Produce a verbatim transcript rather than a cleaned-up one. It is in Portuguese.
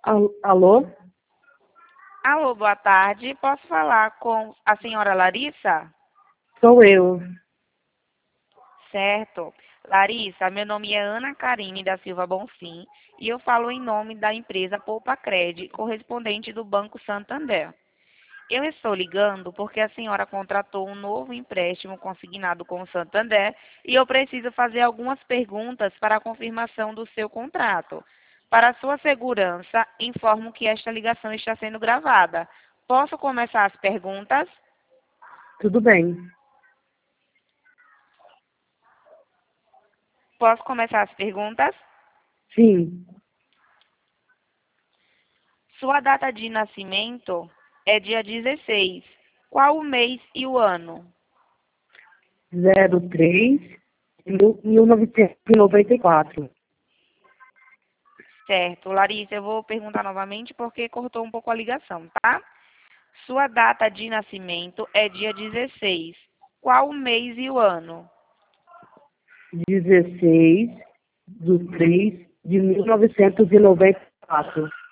Al- Alô? Alô, boa tarde. Posso falar com a senhora Larissa? Sou eu. Certo. Larissa, meu nome é Ana Karine da Silva Bonfim e eu falo em nome da empresa Poupa Cred, correspondente do Banco Santander. Eu estou ligando porque a senhora contratou um novo empréstimo consignado com o Santander e eu preciso fazer algumas perguntas para a confirmação do seu contrato. Para sua segurança, informo que esta ligação está sendo gravada. Posso começar as perguntas? Tudo bem. Posso começar as perguntas? Sim. Sua data de nascimento é dia dezesseis. Qual o mês e o ano? zero três de mil novecentos e noventa e quatro. Certo. Larissa, eu vou perguntar novamente porque cortou um pouco a ligação, tá? Sua data de nascimento é dia dezesseis. Qual o mês e o ano? dezesseis de três de mil novecentos e noventa e quatro.